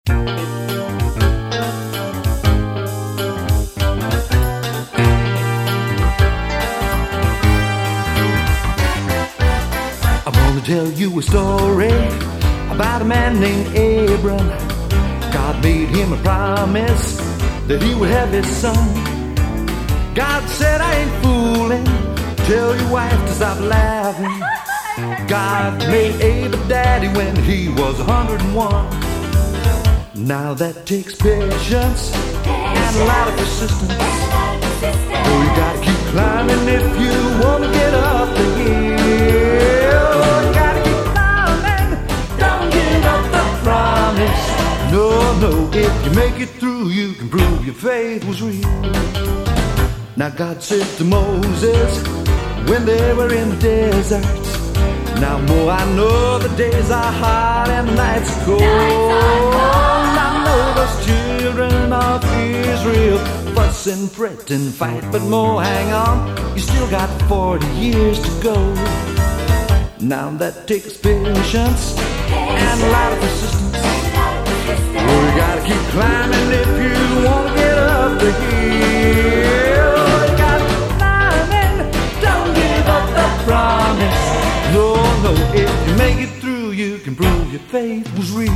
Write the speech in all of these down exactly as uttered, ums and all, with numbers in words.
Tell you a story about a man named Abram. God made him a promise that he would have his son. God said, I ain't fooling. Tell your wife to stop laughing. God made Abe a daddy when he was one hundred and one. Now that takes patience and a lot of persistence. Oh, you gotta keep climbing if you wanna get up the hill. No, no, if you make it through, you can prove your faith was real. Now God said to Moses when they were in the desert, now more I know the days are hot and the nights are cold. I know those children of Israel fuss and fret and fight, but more hang on, you still got forty years to go. Now that takes patience and a lot of persistence. Oh, you gotta keep climbing if you wanna get up the hill. You gotta keep climbing, don't give up the promise. No, no, if you make it through, you can prove your faith was real.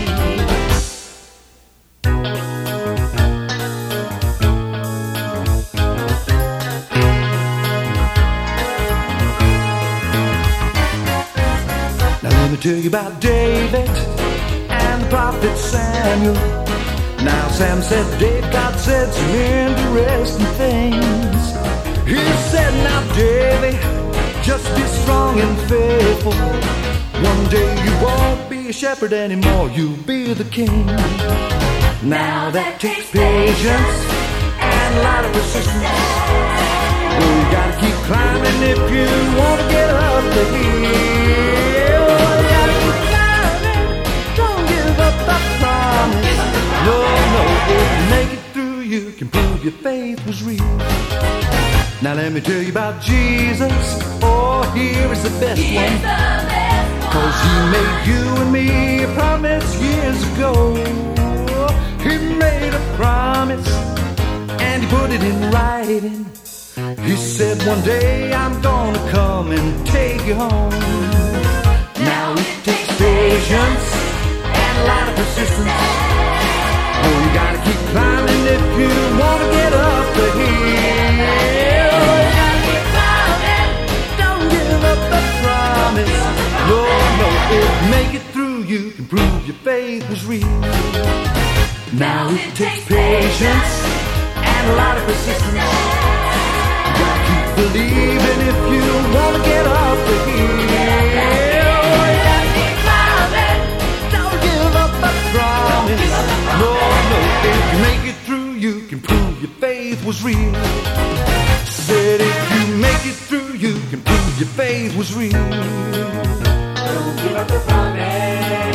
Now let me tell you about David and the prophet Samuel. Now Sam said Dave, God said some interesting things. He said, now David, just be strong and faithful. One day you won't be a shepherd anymore, you'll be the king. Now that takes patience and a lot of persistence. Oh, you gotta keep climbing if you wanna get up the hill. You gotta keep climbing, don't give up the promise. No, no, if you make it through, you can prove your faith was real. Now let me tell you about Jesus. Oh, here is the best one. Cause he made you and me a promise years ago. He made a promise and he put it in writing. He said one day I'm gonna come and take you home. Now it takes patience and a lot of persistence. Oh, you gotta keep climbing if you wanna get up the hill. You gotta keep climbing, don't give up the promise. No, no, if you make it through, you can prove your faith was real. Now it takes patience and a lot of persistence. You gotta keep believing if you wanna get up the hill. You gotta keep climbing, don't give up the promise. No, no, if you make it through, you can prove your faith was real. Said if you make it through, you can prove your faith was real. Don't give up the promise.